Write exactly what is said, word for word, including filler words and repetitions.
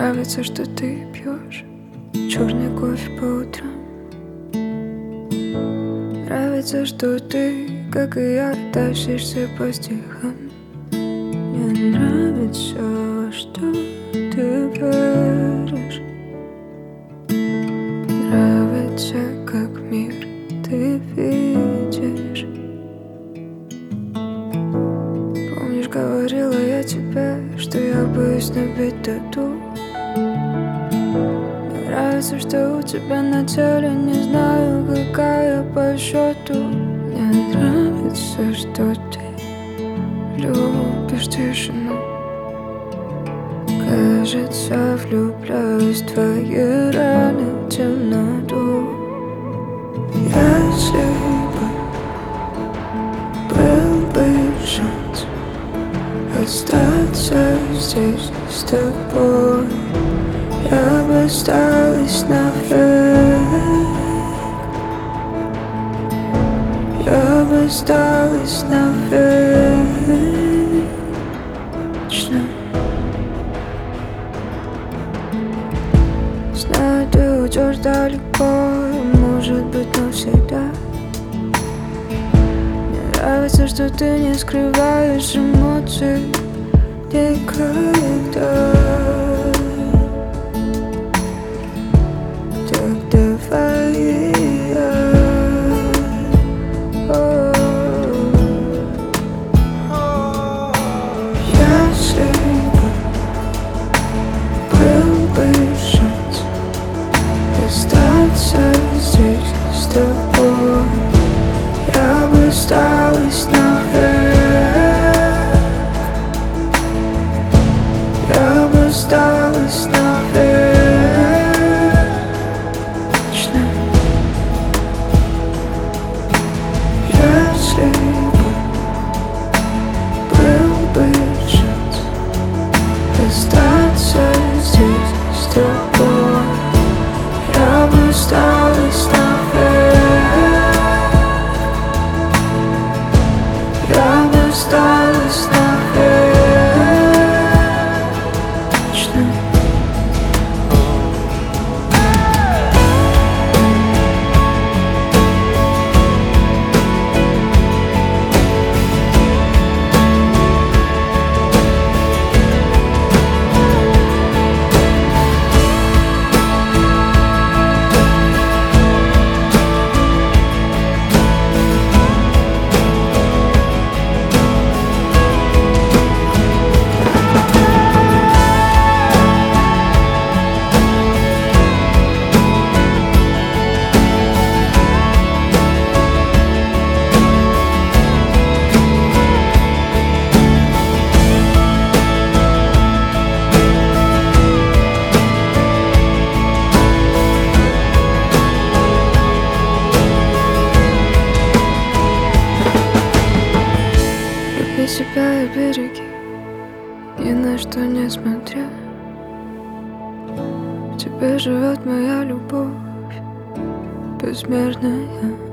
Нравится, что ты пьешь черный кофе по утрам. Нравится, что ты, как и я, тащишься по стихам. Мне нравится, во что ты веришь. Нравится, как мир ты видишь. Помнишь, говорила я тебе, что я боюсь набить тату. Мне нравится, что у тебя на теле, не знаю, какая по счету. Мне нравится, что ты любишь тишину. Кажется, влюбляюсь в твои раны, в темноту. Если бы был бы шанс остаться здесь с тобой, я бы осталась навек. Я бы осталась навек. Знаю, ты уйдешь далеко, может быть, навсегда. Мне нравится, что ты не скрываешь эмоций никогда. Так давай и я. Если бы был бы шанс остаться здесь с тобой, я бы осталась навек. Я бы осталась навек. Если бы был бы шанс остаться здесь с тобой, я бы осталась навек. Я бы осталась навек. Люби себя и береги, ни на что не смотря. В тебе живет моя любовь безмерная.